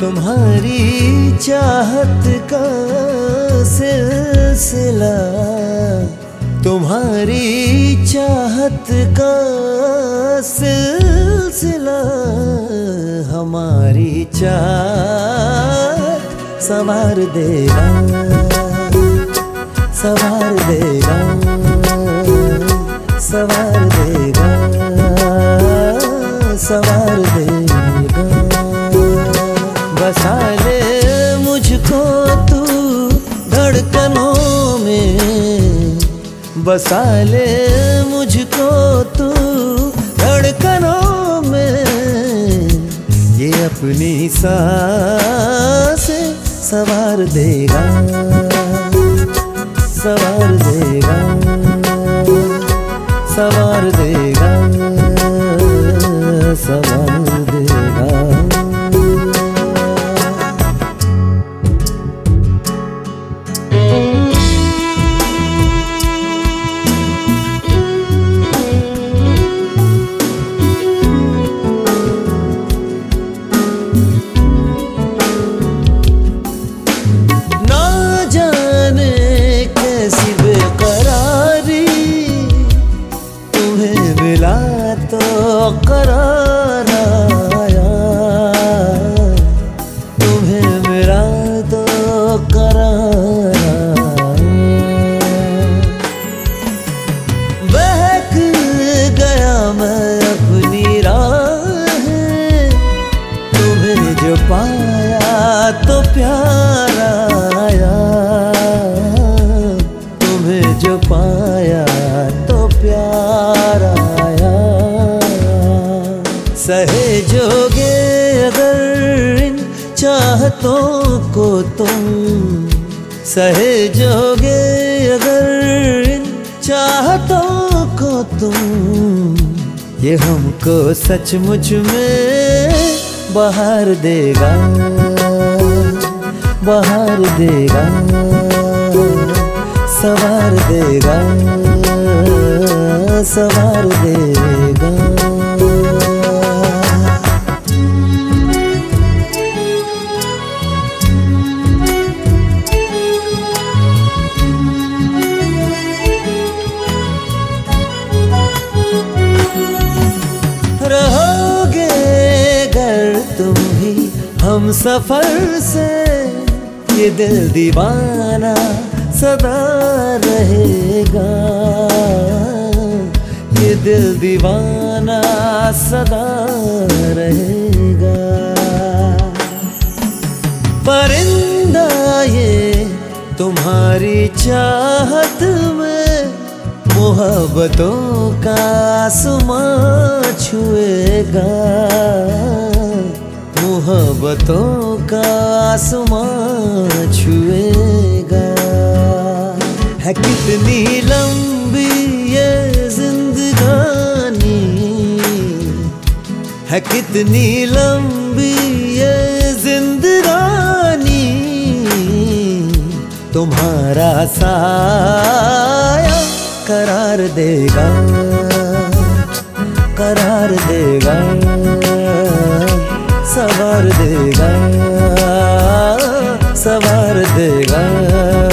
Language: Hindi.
तुम्हारी चाहत का सिलसिला, तुम्हारी चाहत का सिलसिला हमारी चाहत संवार देगा, संवार देगा, संवार देगा, संवार देगा। बसा ले मुझको तू धड़कनों में, बसा ले मुझको तू धड़कनों में, ये अपनी सांसें संवार देगा, संवार देगा, संवार देगा, संवार देगा। तो करार आया, तुम्हें मिला तो करार आया। बहक गया मैं अपनी राह, तुम्हें जो पाया तो प्यार आया, तुम्हें जो पाया तो प्यार आया। सहेजोगे अगर इन चाहतों को तुम, सहेजोगे अगर इन चाहतों को तुम, ये हमको सचमुच में बहार देगा, बहार देगा, संवार देगा, संवार देगा। रहोगे अगर तुम भी हम सफर से, ये दिल दीवाना सदा रहेगा, ये दिल दीवाना सदा रहेगा। परिंदा ये तुम्हारी चाहत में मोहब्बतों का आसमां छुएगा, मोहब्बतों का आसमां छुएगा। है कितनी लंबी ये जिंदगानी, है कितनी लंबी ये जिंदगानी, तुम्हारा साया करार देगा, करार देगा, संवार देगा, संवार देगा।